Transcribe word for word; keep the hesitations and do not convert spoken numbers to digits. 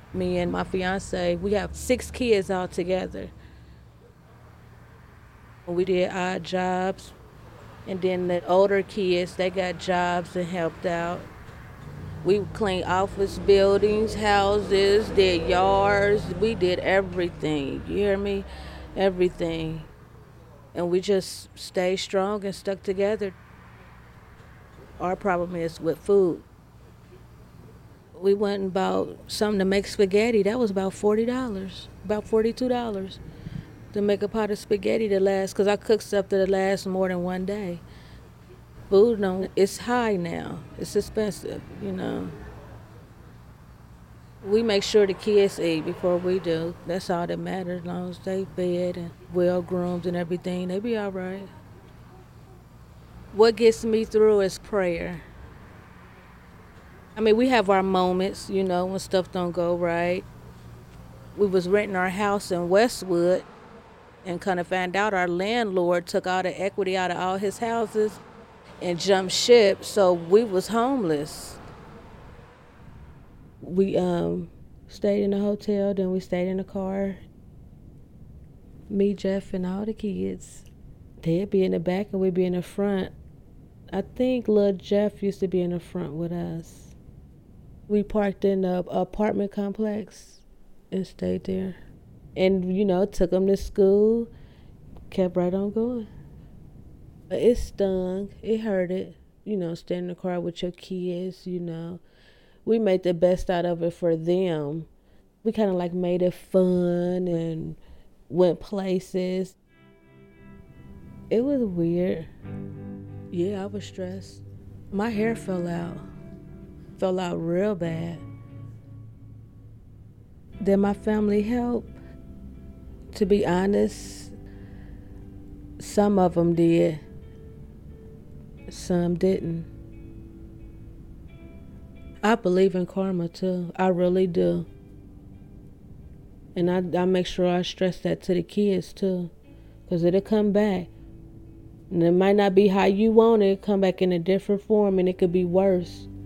Me and my fiance, we have six kids all together. We did odd jobs, and then the older kids, they got jobs and helped out. We cleaned office buildings, houses, did yards. We did everything. You hear me? Everything. And we just stayed strong and stuck together. Our problem is with food. We went and bought something to make spaghetti. That was about forty dollars, about forty-two dollars to make a pot of spaghetti to last. Cause I cook stuff that last more than one day. Food, no, it's high now. It's expensive, you know. We make sure the kids eat before we do. That's all that matters. As long as they fed and well groomed and everything, they be all right. What gets me through is prayer. I mean, we have our moments, you know, when stuff don't go right. We was renting our house in Westwood and kind of found out our landlord took all the equity out of all his houses and jumped ship, so we was homeless. We um stayed in a hotel, then we stayed in a car. Me, Jeff, and all the kids. They'd be in the back and we'd be in the front. I think little Jeff used to be in the front with us. We parked in the apartment complex and stayed there. And, you know, took him to school, kept right on going. It stung, it hurted, you know, staying in the car with your kids, you know. We made the best out of it for them. We kind of like made it fun and went places. It was weird. Yeah, I was stressed. My hair fell out. Fell out real bad. Did my family help? To be honest, some of them did. Some didn't. I believe in karma too. I really do. And I, I make sure I stress that to the kids too. Because it'll come back. And it might not be how you want it, come back in a different form and it could be worse.